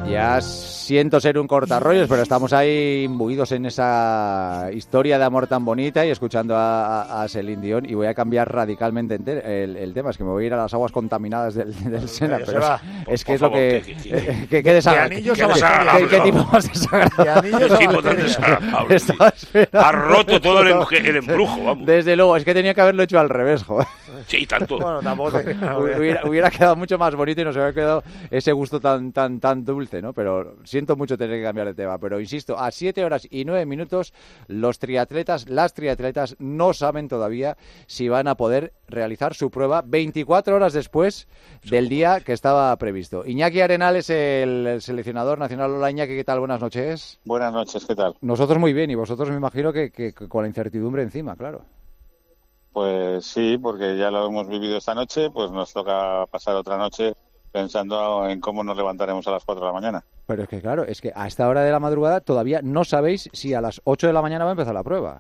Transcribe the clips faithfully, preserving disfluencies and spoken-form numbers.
Ya siento ser un cortarrollos, pero estamos ahí imbuidos en esa historia de amor tan bonita y escuchando a, a, a Celine Dion, y voy a cambiar radicalmente el, el tema. Es que me voy a ir a las aguas contaminadas del, del Sena, pero es, es que es lo que... Que, que, que desagradable. ¿Qué, ¿Qué tipo más desagradable? ¿Qué tipo tan desagradable? Ha roto todo el, el embrujo, vamos. Desde luego, es que tenía que haberlo hecho al revés, joder. Sí, tanto. Bueno, tampoco te... hubiera, hubiera quedado mucho más bonito y nos hubiera quedado ese gusto tan tan tan dulce, ¿no? Pero siento mucho tener que cambiar de tema. Pero insisto, a siete horas y nueve minutos, los triatletas, las triatletas no saben todavía si van a poder realizar su prueba veinticuatro horas después del día que estaba previsto. Iñaki Arenal es el, el seleccionador nacional. Hola, Iñaki, ¿qué tal? Buenas noches. Buenas noches, ¿qué tal? Nosotros muy bien, y vosotros me imagino que, que, que con la incertidumbre encima, claro. Pues sí, porque ya lo hemos vivido esta noche, pues nos toca pasar otra noche pensando en cómo nos levantaremos a las cuatro de la mañana. Pero es que claro, es que a esta hora de la madrugada todavía no sabéis si a las ocho de la mañana va a empezar la prueba.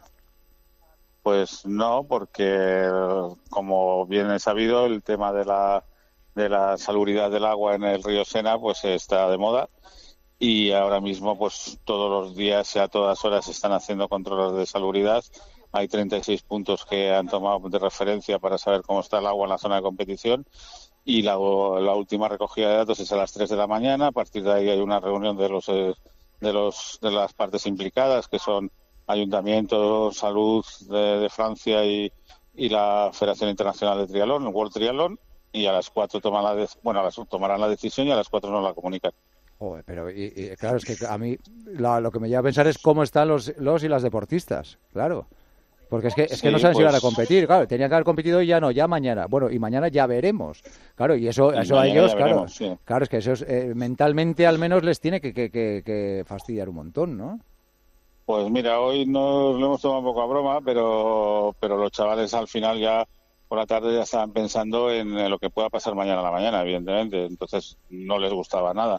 Pues no, porque como bien he sabido, el tema de la de la salubridad del agua en el río Sena pues está de moda, y ahora mismo pues todos los días y a todas horas se están haciendo controles de salubridad. Hay treinta y seis puntos que han tomado de referencia para saber cómo está el agua en la zona de competición, y la, la última recogida de datos es a las tres de la mañana. A partir de ahí hay una reunión de los de los de las partes implicadas, que son Ayuntamiento, Salud de, de Francia y, y la Federación Internacional de Triatlón, el World Triathlon, y a las cuatro toman la de, bueno, a las, tomarán la decisión y a las cuatro nos la comunican. Joder, pero y, y, claro, es que a mí la, lo que me lleva a pensar es cómo están los, los y las deportistas, claro. Porque es que, es que sí, no saben pues... si van a competir, claro, tenían que haber competido y ya no, ya mañana. Bueno, y mañana ya veremos. Claro, y eso, eso a ellos, claro, veremos, sí. Claro, es que eso es, eh, mentalmente al menos les tiene que, que, que, que fastidiar un montón, ¿no? Pues mira, hoy nos lo hemos tomado un poco a broma, pero, pero los chavales al final ya por la tarde ya estaban pensando en lo que pueda pasar mañana a la mañana, evidentemente. Entonces no les gustaba nada.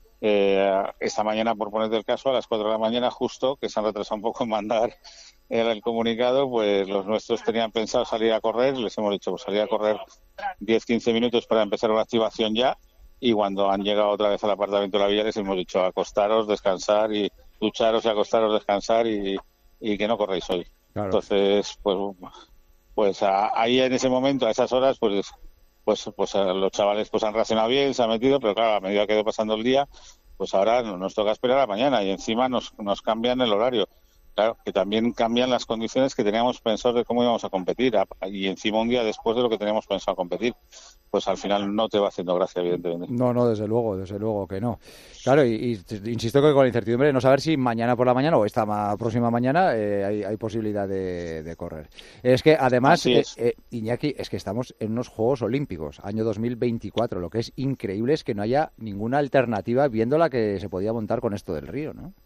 Eh, esta mañana, por ponerte el caso, a las cuatro de la mañana justo, que se han retrasado un poco en mandar el, el comunicado, pues los nuestros tenían pensado salir a correr. Les hemos dicho, pues salir a correr diez quince minutos para empezar una activación ya, y cuando han llegado otra vez al apartamento de la villa les hemos dicho acostaros, descansar, y ducharos y acostaros, descansar, y, y que no corréis hoy. Claro. Entonces, pues pues a, ahí en ese momento, a esas horas, pues pues pues los chavales pues han reaccionado bien, se han metido, pero claro, a medida que ha ido pasando el día, pues ahora nos toca esperar a mañana, y encima nos, nos cambian el horario. Claro, que también cambian las condiciones que teníamos pensado de cómo íbamos a competir, y encima un día después de lo que teníamos pensado competir. Pues al final no te va haciendo gracia, evidentemente. No, no, desde luego, desde luego que no. Claro, y, y insisto que con la incertidumbre de no saber si mañana por la mañana o esta ma- próxima mañana eh, hay, hay posibilidad de, de correr. Es que además, eh, eh, Iñaki, es que estamos en unos Juegos Olímpicos, año dos mil veinticuatro. Lo que es increíble es que no haya ninguna alternativa viendo la que se podía montar con esto del río, ¿no?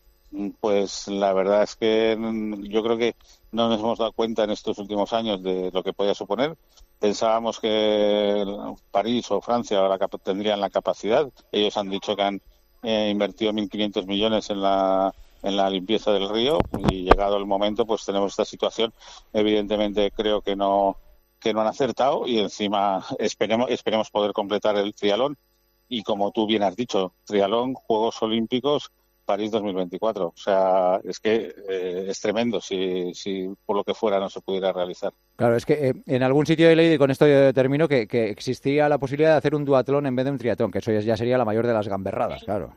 Pues la verdad es que yo creo que no nos hemos dado cuenta en estos últimos años de lo que podía suponer. Pensábamos que París o Francia la, tendrían la capacidad. Ellos han dicho que han eh, invertido mil quinientos millones en la en la limpieza del río, y llegado el momento pues tenemos esta situación. Evidentemente creo que no que no han acertado, y encima esperemos esperemos poder completar el triatlón, y como tú bien has dicho, triatlón, Juegos Olímpicos, París dos mil veinticuatro. O sea, es que eh, es tremendo si, si por lo que fuera no se pudiera realizar. Claro, es que eh, en algún sitio he leído, y con esto yo termino, que, que existía la posibilidad de hacer un duatlón en vez de un triatlón, que eso ya sería la mayor de las gamberradas, claro.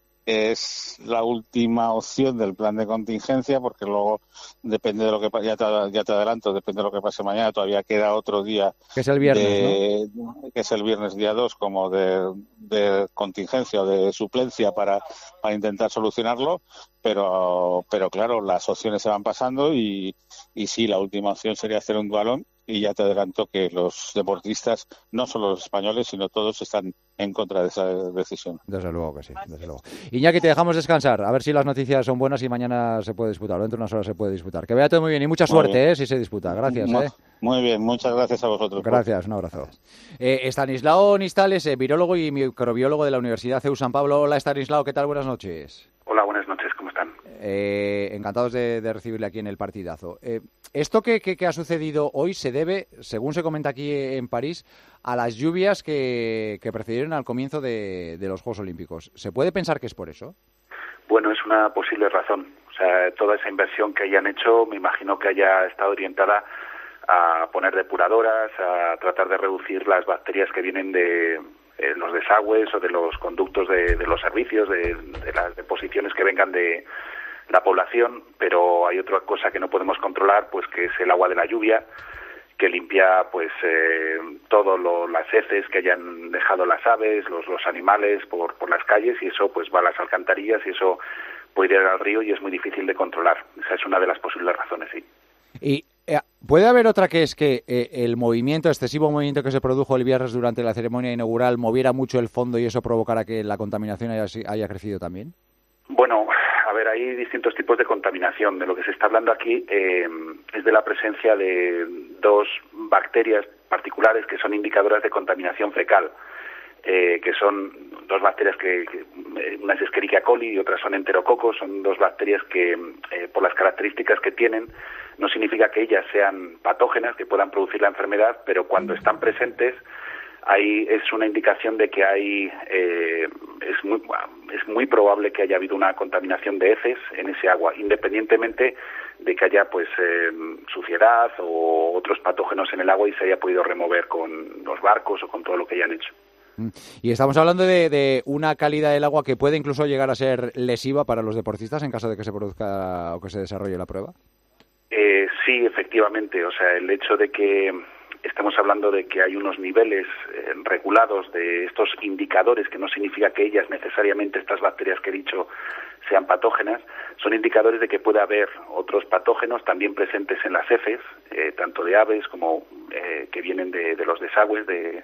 Es la última opción del plan de contingencia, porque luego depende de lo que ya te, ya te adelanto, depende de lo que pase mañana, todavía queda otro día, que es el viernes, de, ¿no? que es el viernes día dos, como de, de contingencia o de suplencia para, para intentar solucionarlo, pero pero claro, las opciones se van pasando, y, y sí, la última opción sería hacer un duatlón. Y ya te adelanto que los deportistas, no solo los españoles, sino todos, están en contra de esa decisión. Desde luego que sí, desde luego. Iñaki, te dejamos descansar, a ver si las noticias son buenas y mañana se puede disputar, o dentro de unas horas se puede disputar. Que vaya todo muy bien y mucha muy suerte, bien. Eh, si se disputa. Gracias. Muy, eh. muy bien, muchas gracias a vosotros. Gracias, un abrazo. Eh, Estanislao Nistales, eh, virólogo y microbiólogo de la Universidad C E U San Pablo. Hola, Estanislao, ¿qué tal? Buenas noches. Hola, buenas noches, ¿cómo están? Eh, encantados de, de recibirle aquí en el partidazo. Eh, esto que, que, que ha sucedido hoy se debe, según se comenta aquí en París, a las lluvias que, que precedieron al comienzo de, de los Juegos Olímpicos. ¿Se puede pensar que es por eso? Bueno, es una posible razón. O sea, toda esa inversión que hayan hecho, me imagino que haya estado orientada a poner depuradoras, a tratar de reducir las bacterias que vienen de eh, los desagües o de los conductos de, de los servicios, de, de las deposiciones que vengan de la población, pero hay otra cosa que no podemos controlar, pues que es el agua de la lluvia, que limpia pues eh, todo lo, las heces que hayan dejado las aves, los, los animales por, por las calles, y eso pues va a las alcantarillas y eso puede ir al río y es muy difícil de controlar. Esa es una de las posibles razones, sí. Y eh, puede haber otra, que es que eh, el movimiento, excesivo movimiento que se produjo el viernes durante la ceremonia inaugural moviera mucho el fondo y eso provocara que la contaminación haya, haya crecido también. Bueno, a ver, hay distintos tipos de contaminación. De lo que se está hablando aquí eh, es de la presencia de dos bacterias particulares que son indicadoras de contaminación fecal, eh, que son dos bacterias que, que una es Escherichia coli y otras son enterococos. Son dos bacterias que, eh, por las características que tienen, no significa que ellas sean patógenas, que puedan producir la enfermedad, pero cuando están presentes, ahí es una indicación de que hay eh, es muy es muy probable que haya habido una contaminación de heces en ese agua, independientemente de que haya pues eh, suciedad o otros patógenos en el agua y se haya podido remover con los barcos o con todo lo que hayan hecho. Y estamos hablando de, de una calidad del agua que puede incluso llegar a ser lesiva para los deportistas en caso de que se produzca o que se desarrolle la prueba. Eh, sí, efectivamente. O sea, el hecho de que estamos hablando de que hay unos niveles eh, regulados de estos indicadores, que no significa que ellas necesariamente, estas bacterias que he dicho, sean patógenas, son indicadores de que puede haber otros patógenos también presentes en las heces, eh, tanto de aves como eh, que vienen de, de los desagües, de,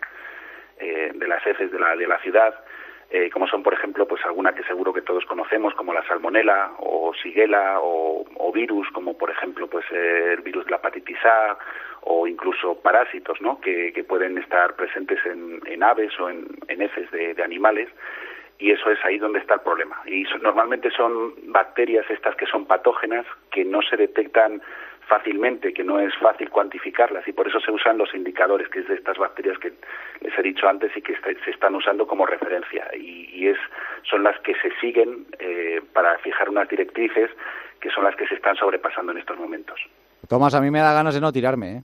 eh, de las heces de la, de la ciudad, eh, como son, por ejemplo, pues alguna que seguro que todos conocemos, como la salmonela o shigella, o, o virus, como por ejemplo pues eh, el virus de la hepatitis A, o incluso parásitos, ¿no?, que, que pueden estar presentes en, en aves o en, en heces de, de animales, y eso es ahí donde está el problema. Y son, normalmente son bacterias estas que son patógenas, que no se detectan fácilmente, que no es fácil cuantificarlas, y por eso se usan los indicadores, que es de estas bacterias que les he dicho antes y que está, se están usando como referencia, y, y es son las que se siguen eh, para fijar unas directrices que son las que se están sobrepasando en estos momentos. Tomás, a mí me da ganas de no tirarme, ¿eh?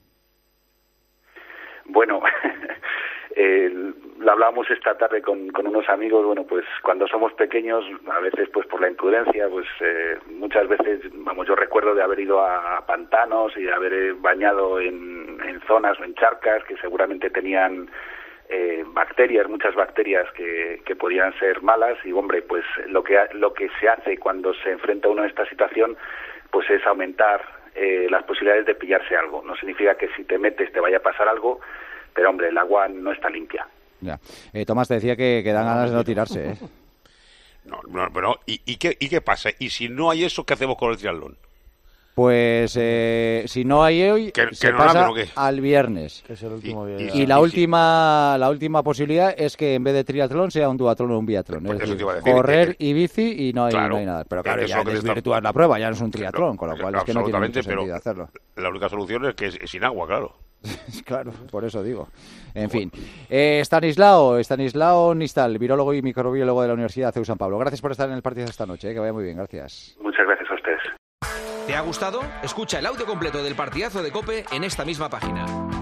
Bueno, eh, lo hablábamos esta tarde con, con unos amigos. Bueno, pues cuando somos pequeños, a veces pues por la imprudencia, pues eh, muchas veces, vamos, yo recuerdo de haber ido a, a pantanos y de haber bañado en, en zonas o en charcas que seguramente tenían eh, bacterias, muchas bacterias que, que podían ser malas, y hombre, pues lo que lo que se hace cuando se enfrenta uno a esta situación, pues es aumentar Eh, las posibilidades de pillarse algo. No significa que si te metes te vaya a pasar algo, pero hombre, el agua no está limpia. Ya. Eh, Tomás, te decía que, que dan ganas de no tirarse, ¿eh? No, no, pero ¿y, y, qué, ¿y qué pasa? ¿Y si no hay eso, qué hacemos con el triatlón? Pues eh, si no hay hoy, que, se que no pasa ¿no, al viernes. Que es el último y, día. Y, y la última la última posibilidad es que en vez de triatlón sea un duatlón o un biatlón. Pues es decir, decir, correr que, que, y bici y no hay, claro, no hay nada. Pero claro, ya desvirtúas está... la prueba, ya no es un triatlón, con lo cual es que no tiene mucho pero sentido hacerlo. La única solución es que es, es sin agua, claro. Claro, por eso digo. En fin. Eh, Estanislao, Estanislao Nistal, virólogo y microbiólogo de la Universidad C E U San Pablo. Gracias por estar en el partido esta noche, eh, que vaya muy bien, gracias. Muchas gracias a ustedes. ¿Te ha gustado? Escucha el audio completo del partidazo de COPE en esta misma página.